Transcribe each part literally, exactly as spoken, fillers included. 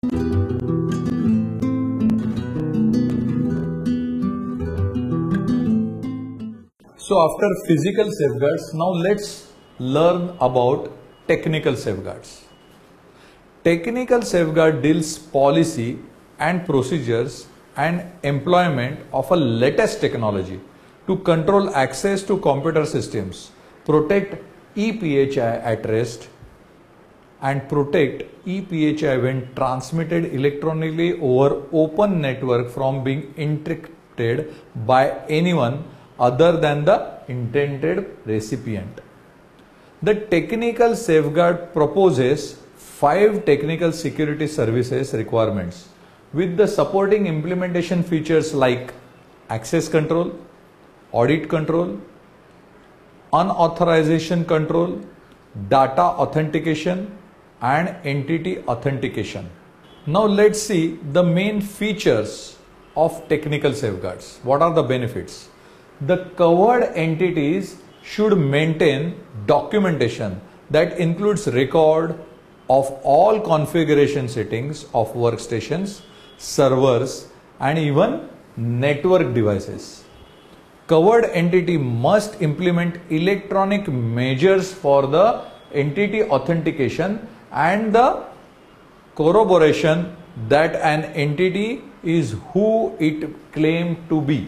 So after physical safeguards, now let's learn about technical safeguards. Technical safeguard deals policy and procedures and employment of a latest technology to control access to computer systems, protect E P H I at rest, and protect E P H I when transmitted electronically over open network from being intercepted by anyone other than the intended recipient. The technical safeguard proposes five technical security services requirements with the supporting implementation features like access control, audit control, unauthorization control, data authentication, and entity authentication. Now let's see the main features of technical safeguards. What are the benefits? The covered entities should maintain documentation that includes record of all configuration settings of workstations, servers, and even network devices. Covered entity must implement electronic measures for the entity authentication and the corroboration that an entity is who it claimed to be.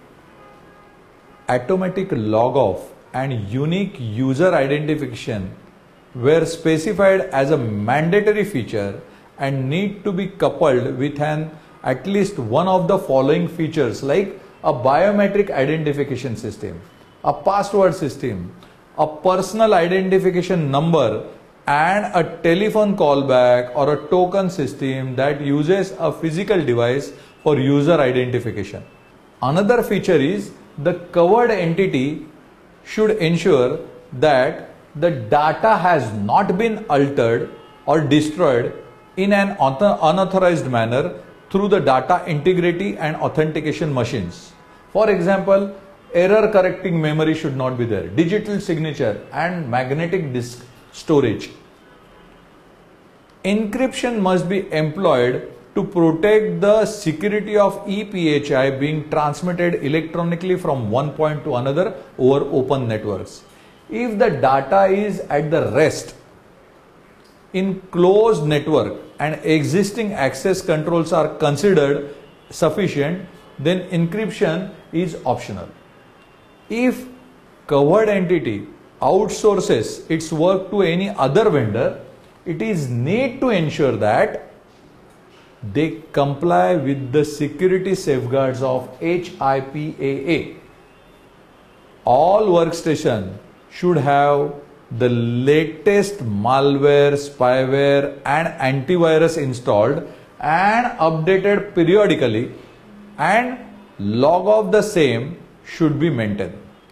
Automatic log off and unique user identification were specified as a mandatory feature and need to be coupled with an at least one of the following features like a biometric identification system, a password system, a personal identification number, and a telephone callback or a token system that uses a physical device for user identification. Another feature is the covered entity should ensure that the data has not been altered or destroyed in an unauthorized manner through the data integrity and authentication machines. For example, error correcting memory should not be there, digital signature and magnetic disk storage. Encryption must be employed to protect the security of E P H I being transmitted electronically from one point to another over open networks. If the data is at the rest in closed network and existing access controls are considered sufficient, then encryption is optional. If covered entity outsources its work to any other vendor, it is need to ensure that they comply with the security safeguards of H I P A A. All workstations should have the latest malware, spyware, and antivirus installed and updated periodically, and log of the same should be maintained.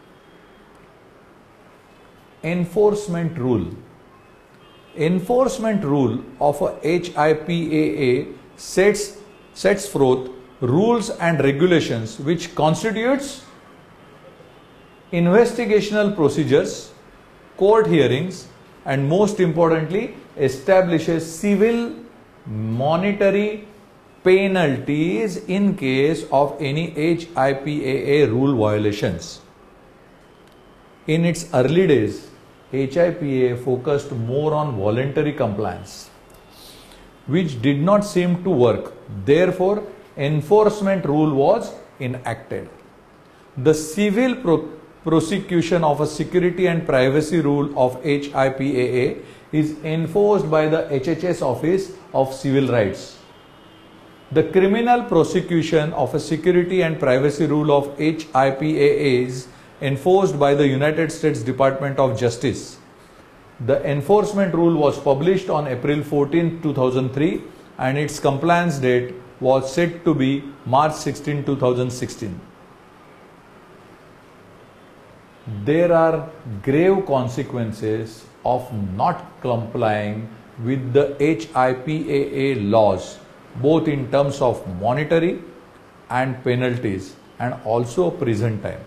Enforcement rule. Enforcement rule of a H I P A A sets, sets forth rules and regulations which constitutes investigational procedures, court hearings, and most importantly establishes civil monetary penalties in case of any H I P A A rule violations. In its early days, H I P A A focused more on voluntary compliance, which did not seem to work. Therefore, enforcement rule was enacted. The civil pro prosecution of a security and privacy rule of H I P A A is enforced by the H H S Office of Civil Rights. The criminal prosecution of a security and privacy rule of H I P A A is enforced by the United States Department of Justice. The enforcement rule was published on April fourteenth two thousand three and its compliance date was set to be March sixteenth two thousand sixteen. There are grave consequences of not complying with the H I P A A laws, both in terms of monetary and penalties and also prison time.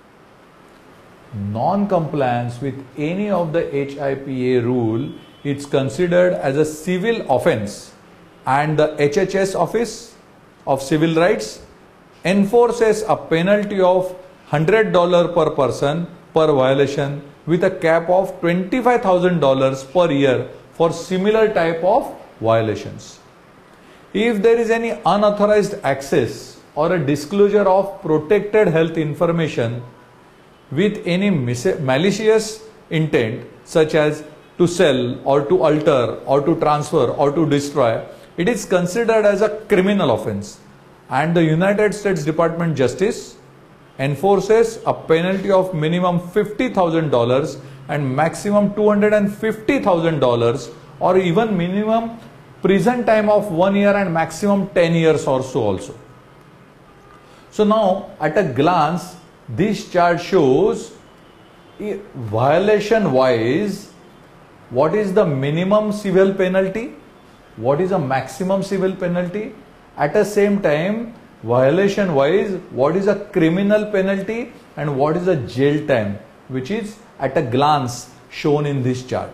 Non-compliance with any of the H I P A A rule is considered as a civil offense and the H H S Office of Civil Rights enforces a penalty of one hundred dollars per person per violation with a cap of twenty-five thousand dollars per year for similar type of violations. If there is any unauthorized access or a disclosure of protected health information with any malicious intent, such as to sell or to alter or to transfer or to destroy, it is considered as a criminal offense, and the United States Department of Justice enforces a penalty of minimum fifty thousand dollars and maximum two hundred fifty thousand dollars, or even minimum prison time of one year and maximum ten years or so also. So now at a glance, this chart shows violation wise what is the minimum civil penalty, what is the maximum civil penalty, at the same time violation wise what is a criminal penalty and what is a jail time, which is at a glance shown in this chart.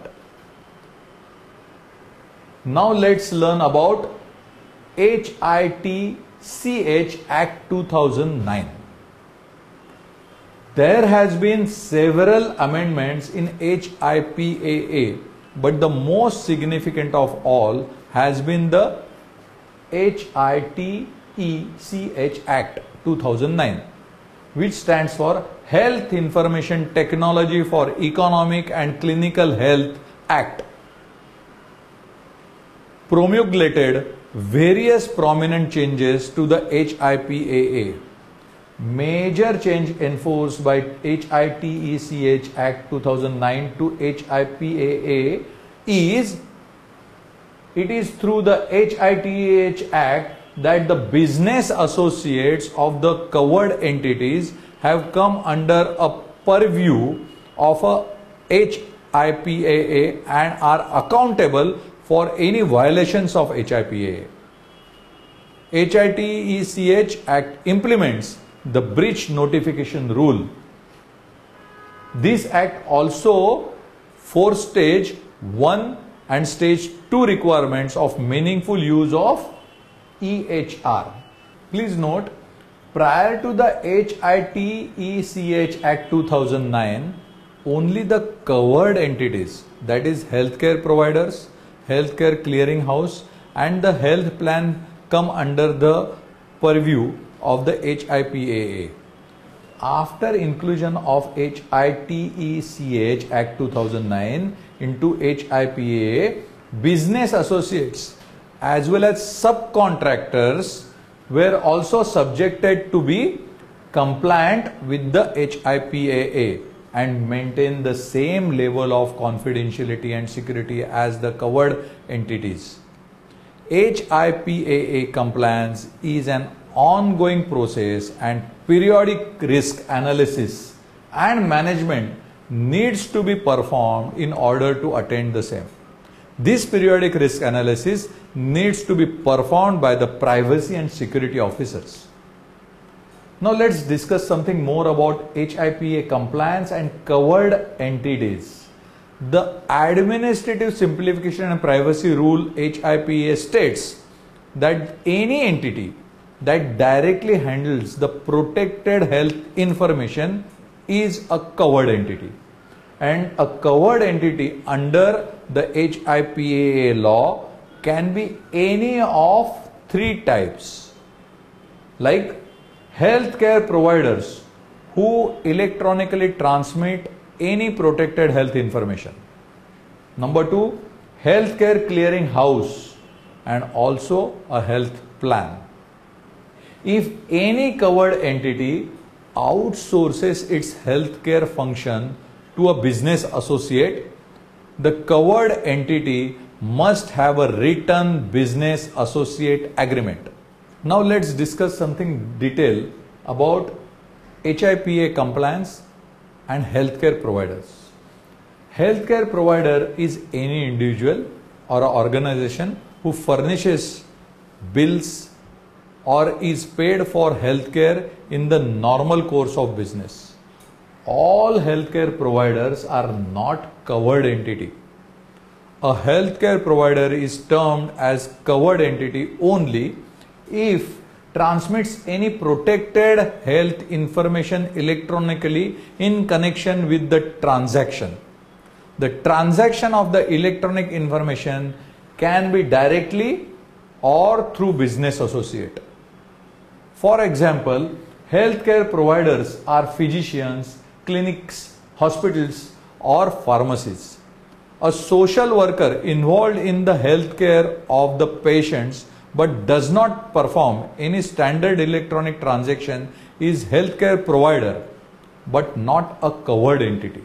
Now let's learn about H I T C H Act two thousand nine. There has been several amendments in H I P A A, but the most significant of all has been the H I T E C H Act two thousand nine, which stands for Health Information Technology for Economic and Clinical Health Act, promulgated various prominent changes to the H I P A A. Major change enforced by H I T E C H Act two thousand nine to H I P A A is, it is through the H I T E H Act that the business associates of the covered entities have come under a purview of a H I P A A and are accountable for any violations of H I P A A. H I T E C H Act implements the breach notification rule. This act also for stage one and stage two requirements of meaningful use of E H R. Please note, prior to the H I T E C H Act two thousand nine, only the covered entities, that is healthcare providers, healthcare clearinghouse and the health plan, come under the purview of the H I P A A. After inclusion of H I T E C H Act two thousand nine into H I P A A, business associates as well as subcontractors were also subjected to be compliant with the H I P A A and maintain the same level of confidentiality and security as the covered entities. H I P A A compliance is an ongoing process and periodic risk analysis and management needs to be performed in order to attain the same. This periodic risk analysis needs to be performed by the privacy and security officers. Now let's discuss something more about H I P A A compliance and covered entities. The Administrative Simplification and Privacy Rule H I P A A states that any entity that directly handles the protected health information is a covered entity, and a covered entity under the H I P A A law can be any of three types, like healthcare providers who electronically transmit any protected health information. Number two, healthcare clearing house and also a health plan. If any covered entity outsources its healthcare function to a business associate, the covered entity must have a written business associate agreement. Now let's discuss something detailed about H I P A A compliance and healthcare providers. Healthcare provider is any individual or an organization who furnishes bills or is paid for healthcare in the normal course of business. All healthcare providers are not covered entity. a healthcare provider is termed as covered entity only if transmits any protected health information electronically in connection with the transaction. The transaction of the electronic information can be directly or through business associate. For example, healthcare providers are physicians, clinics, hospitals, or pharmacies. A social worker involved in the healthcare of the patients but does not perform any standard electronic transaction is healthcare provider but not a covered entity.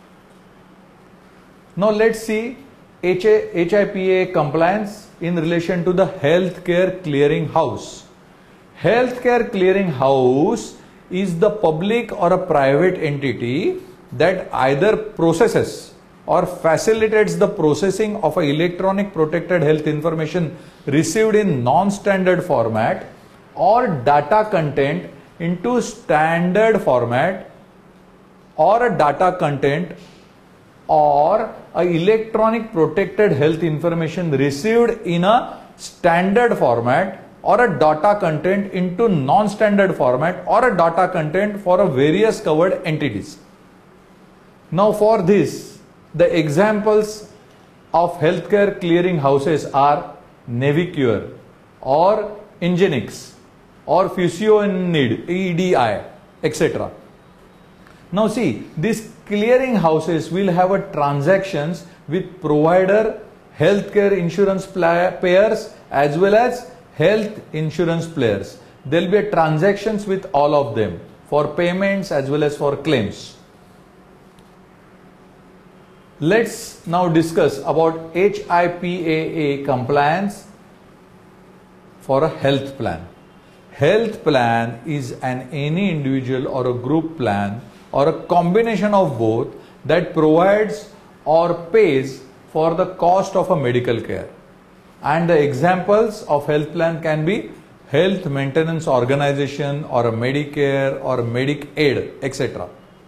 Now let's see H I P A compliance in relation to the healthcare clearing house. Healthcare clearing house is the public or a private entity that either processes or facilitates the processing of a electronic protected health information received in non-standard format or data content into standard format, or a data content or a electronic protected health information received in a standard format or a data content into non-standard format or a data content for a various covered entities. Now for this, the examples of healthcare clearing houses are Navicure or Ingenix or Fusionid, E D I, et cetera. Now see, these clearing houses will have a transactions with provider, healthcare insurance payers as well as health insurance players. There will be a transactions with all of them for payments as well as for claims. Let's now discuss about H I P A A compliance for a health plan. Health plan is an any individual or a group plan or a combination of both that provides or pays for the cost of a medical care. And the examples of health plan can be health maintenance organization or a Medicare or a Medicaid, et cetera.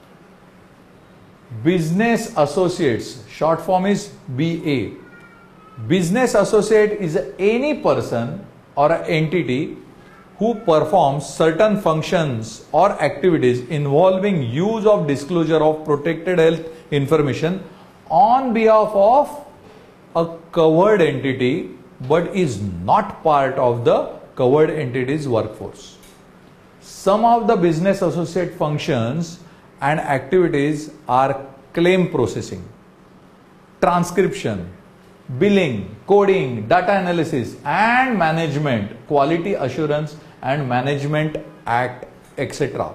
Business associates, short form is B A. Business associate is any person or an entity who performs certain functions or activities involving use of disclosure of protected health information on behalf of a covered entity but is not part of the covered entity's workforce. Some of the business associate functions and activities are claim processing, transcription, billing, coding, data analysis and management, quality assurance and management act, et cetera.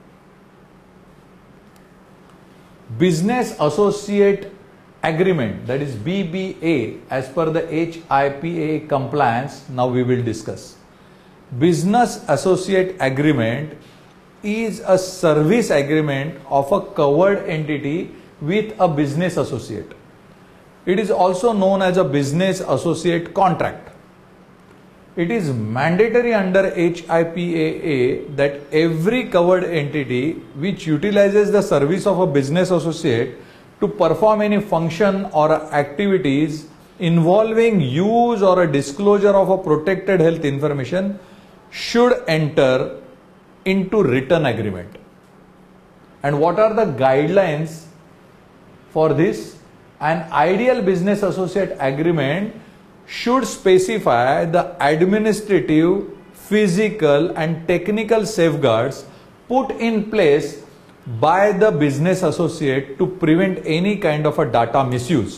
Business associate agreement, that is B B A, as per the H I P A compliance, now we will discuss. Business associate agreement is a service agreement of a covered entity with a business associate. It is also known as a business associate contract. It is mandatory under H I P A A that every covered entity which utilizes the service of a business associate to perform any function or activities involving use or a disclosure of a protected health information should enter into written agreement. And what are the guidelines for this? An ideal business associate agreement should specify the administrative, physical and technical safeguards put in place by the business associate to prevent any kind of a data misuse.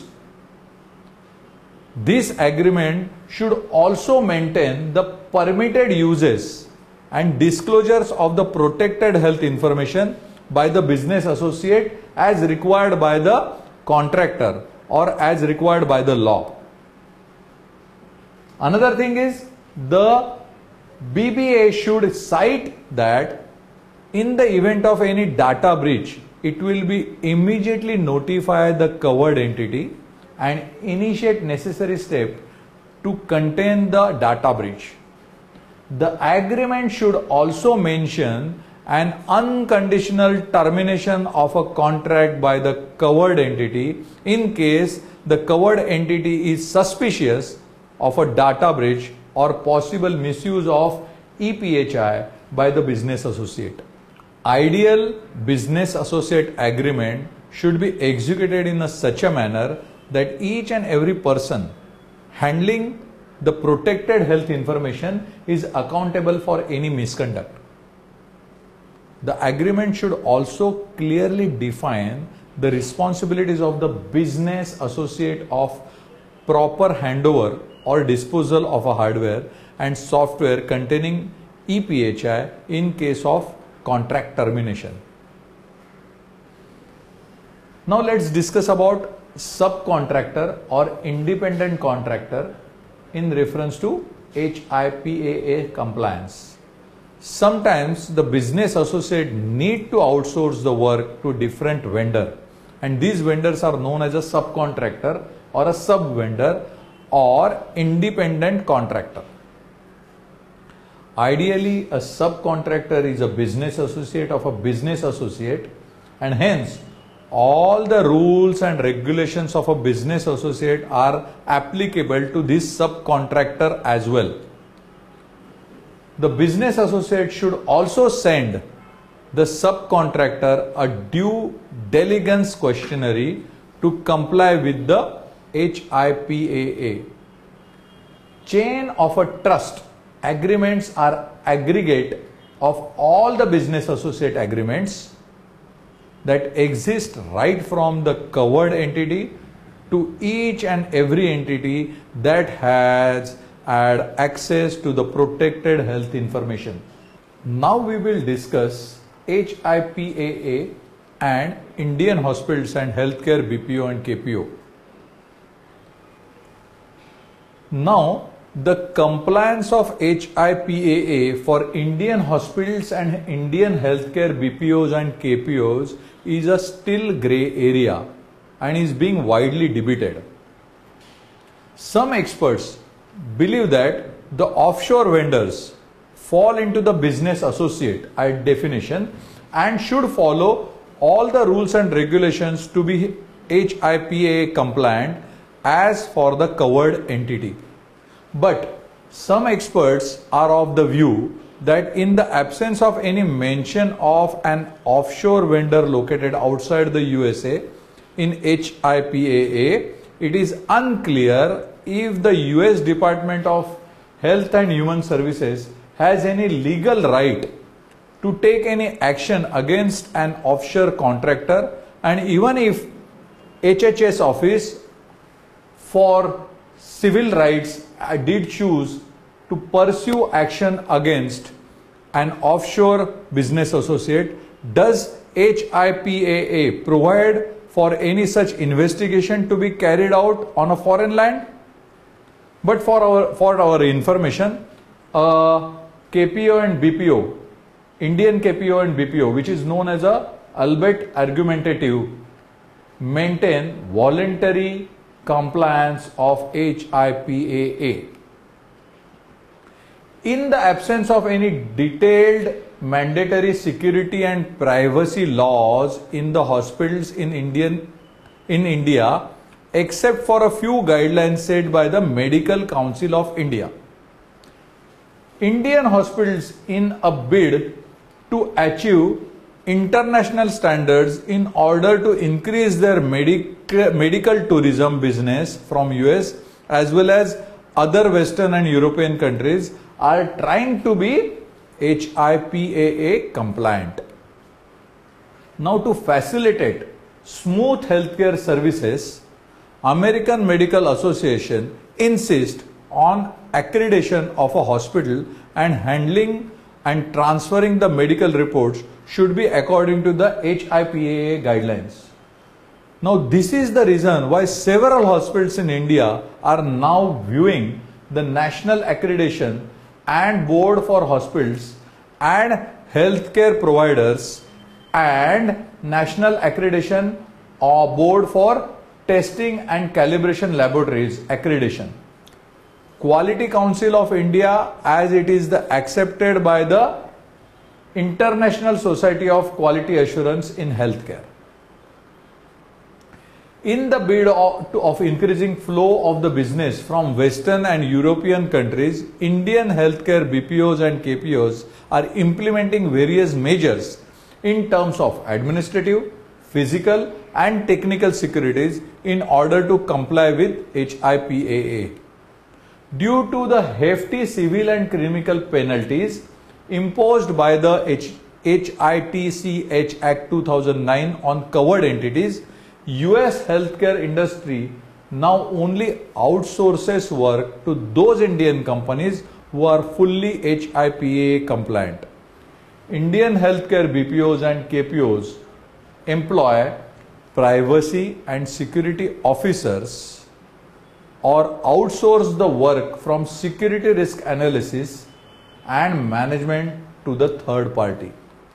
This agreement should also maintain the permitted uses and disclosures of the protected health information by the business associate as required by the contractor or as required by the law. Another thing is the B B A should cite that in the event of any data breach, it will be immediately notify the covered entity and initiate necessary step to contain the data breach. The agreement should also mention an unconditional termination of a contract by the covered entity in case the covered entity is suspicious of a data breach or possible misuse of E P H I by the business associate. Ideal business associate agreement should be executed in a such a manner that each and every person handling the protected health information is accountable for any misconduct. The agreement should also clearly define the responsibilities of the business associate of proper handover or disposal of a hardware and software containing E P H I in case of contract termination. Now let's discuss about subcontractor or independent contractor in reference to H I P A A compliance. Sometimes the business associate need to outsource the work to different vendor, and these vendors are known as a subcontractor or a sub vendor or independent contractor. Ideally, a subcontractor is a business associate of a business associate, and hence all the rules and regulations of a business associate are applicable to this subcontractor as well. The business associate should also send the subcontractor a due diligence questionnaire to comply with the H I P A A. Chain of a trust agreements are aggregate of all the business associate agreements that exist right from the covered entity to each and every entity that has had access to the protected health information. Now we will discuss H I P A A and Indian Hospitals and Healthcare B P O and K P O. Now the compliance of H I P A A for Indian hospitals and Indian healthcare B P Os and K P Os is a still grey area and is being widely debated. Some experts believe that the offshore vendors fall into the business associate definition and should follow all the rules and regulations to be H I P A A compliant as for the covered entity. But some experts are of the view that in the absence of any mention of an offshore vendor located outside the U S A in H I P A A, it is unclear if the U S Department of Health and Human Services has any legal right to take any action against an offshore contractor, and even if H H S office for civil rights did choose to pursue action against an offshore business associate, does H I P A A provide for any such investigation to be carried out on a foreign land? But for our, for our information, uh, K P O and B P O, Indian K P O and B P O, which is known as a albeit argumentative, maintain voluntary compliance of H I P A A. In the absence of any detailed mandatory security and privacy laws in the hospitals in Indian in India, except for a few guidelines set by the Medical Council of India, Indian hospitals, in a bid to achieve international standards in order to increase their medic medical tourism business from U S as well as other Western and European countries, are trying to be H I P A A compliant. Now, to facilitate smooth healthcare services, American Medical Association insists on accreditation of a hospital, and handling and transferring the medical reports should be according to the H I P A A guidelines. Now, this is the reason why several hospitals in India are now viewing the national accreditation and board for hospitals and healthcare providers and national accreditation or board for testing and calibration laboratories accreditation. Quality Council of India, as it is the accepted by the International Society of Quality Assurance in Healthcare. In the bid of, to, of increasing flow of the business from Western and European countries, Indian healthcare B P Os and K P Os are implementing various measures in terms of administrative, physical and technical securities in order to comply with H I P A A. Due to the hefty civil and criminal penalties imposed by the H I T C H Act two thousand nine on covered entities, U S healthcare industry now only outsources work to those Indian companies who are fully H I P A A compliant. Indian healthcare B P Os and K P Os employ privacy and security officers or outsource the work from security risk analysis and management to the third party.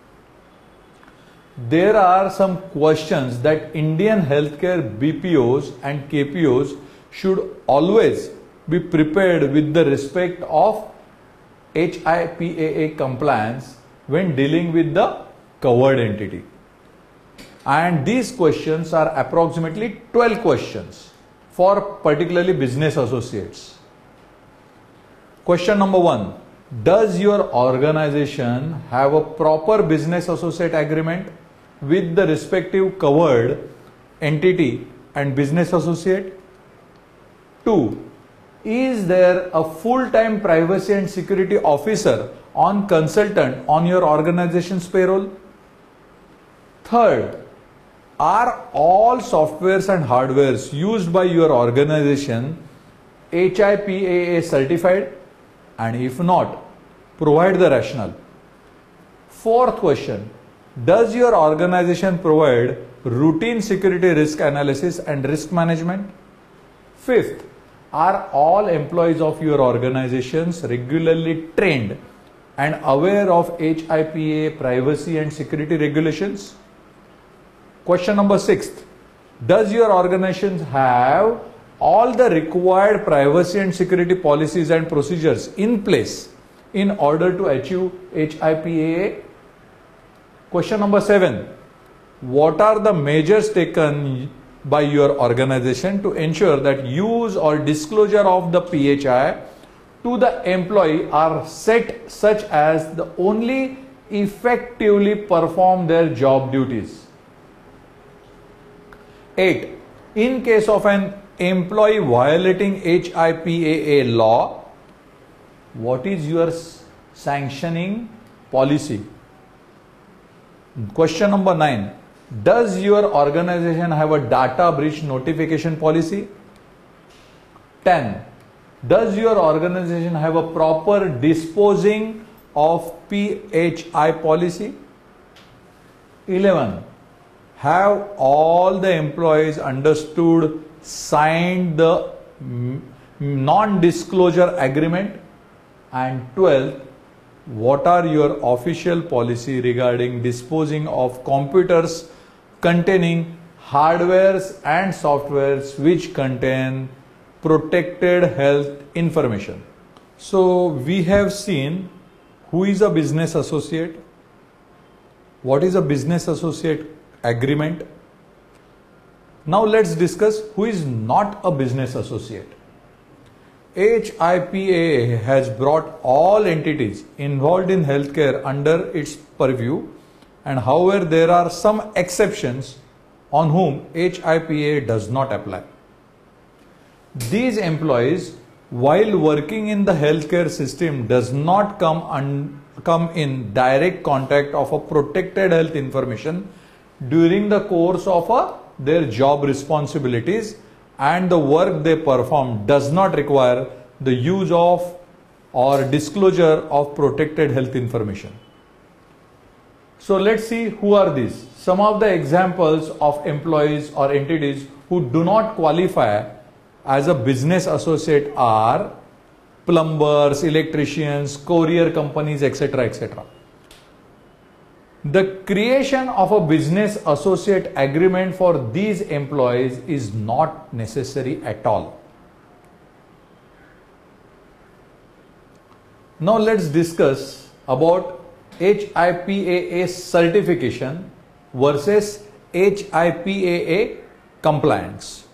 There are some questions that Indian healthcare B P Os and K P Os should always be prepared with the respect of H I P A A compliance when dealing with the covered entity. And these questions are approximately twelve questions for particularly business associates. Question number one. Does your organization have a proper business associate agreement with the respective covered entity and business associate? Two. Is there a full-time privacy and security officer on consultant on your organization's payroll? Third. Are all softwares and hardwares used by your organization H I P A A certified? And if not, provide the rationale. Fourth question. Does your organization provide routine security risk analysis and risk management? Fifth. Are all employees of your organizations regularly trained and aware of H I P A A privacy and security regulations? Question number six. Does your organization have all the required privacy and security policies and procedures in place in order to achieve H I P A A? Question number seven. What are the measures taken by your organization to ensure that use or disclosure of the P H I to the employee are set such as the only effectively perform their job duties? Eight. In case of an employee violating H I P A A law, what is your sanctioning policy? Question number nine. Does your organization have a data breach notification policy? ten. Does your organization have a proper disposing of P H I policy? eleven. Have all the employees understood, signed the non-disclosure agreement? And twelve. What are your official policy regarding disposing of computers containing hardwares and softwares which contain protected health information? So we have seen who is a business associate, what is a business associate agreement. Now let's discuss who is not a business associate. H I P A A has brought all entities involved in healthcare under its purview, and however there are some exceptions on whom H I P A A does not apply. These employees, while working in the healthcare system, does not come, un come in direct contact of a protected health information during the course of a, their job responsibilities, and the work they perform does not require the use of or disclosure of protected health information. So let's see who are these. Some of the examples of employees or entities who do not qualify as a business associate are plumbers, electricians, courier companies, et cetera, et cetera. The creation of a business associate agreement for these employees is not necessary at all. Now let's discuss about H I P A A certification versus H I P A A compliance.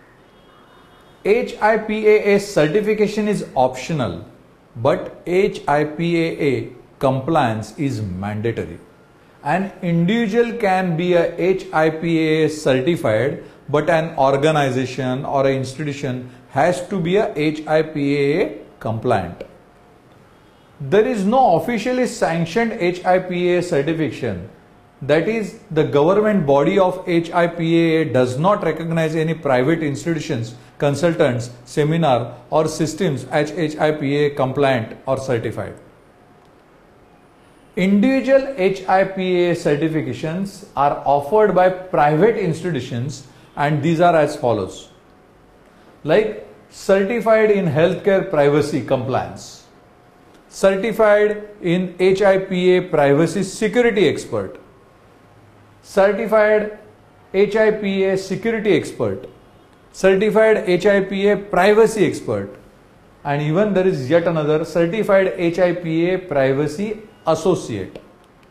H I P A A certification is optional, but H I P A A compliance is mandatory. An individual can be a H I P A A certified, but an organization or an institution has to be a H I P A A compliant. There is no officially sanctioned H I P A A certification. That is, the government body of H I P A A does not recognize any private institutions, consultants, seminar or systems as H I P A A compliant or certified. Individual H I P A A certifications are offered by private institutions, and these are as follows. Like certified in healthcare privacy compliance, certified in H I P A A privacy security expert, certified H I P A A security expert, certified H I P A A privacy expert, and even there is yet another certified H I P A A privacy associate.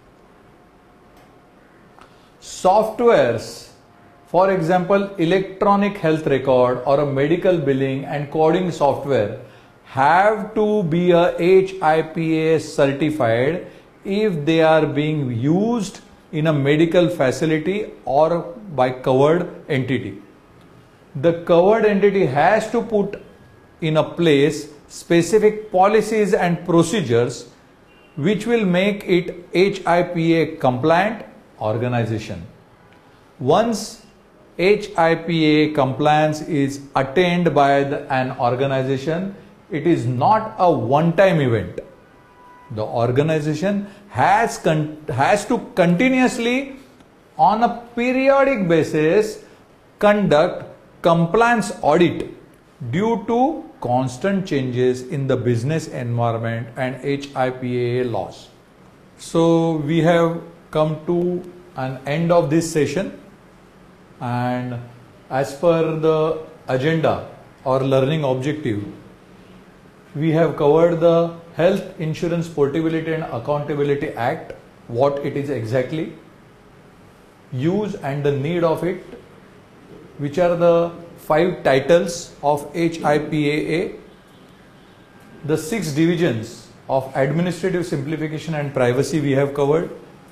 Softwares, for example, electronic health record or a medical billing and coding software, have to be a H I P A A certified if they are being used in a medical facility or by covered entity. The covered entity has to put in a place specific policies and procedures which will make it H I P A A compliant organization. Once H I P A A compliance is attained by the, an organization, it is not a one-time event. The organization has, con has to continuously, on a periodic basis, conduct compliance audit due to constant changes in the business environment and H I P A A laws. So we have come to an end of this session, and as per the agenda or learning objective, we have covered the Health Insurance Portability and Accountability Act, what it is exactly, use and the need of it, which are the five titles of H I P A A, the six divisions of administrative simplification and privacy we have covered,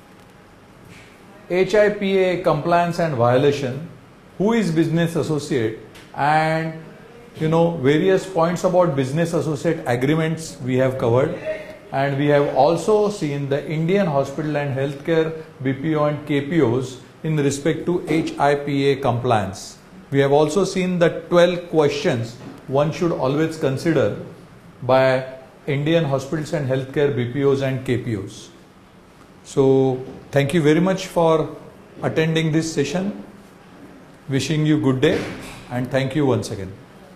H I P A A compliance and violation, who is business associate, and you know various points about business associate agreements we have covered. And we have also seen the Indian Hospital and Healthcare B P O and K P Os in respect to H I P A A compliance. We have also seen the twelve questions one should always consider by Indian Hospitals and Healthcare B P Os and K P Os. So thank you very much for attending this session. Wishing you good day, and thank you once again.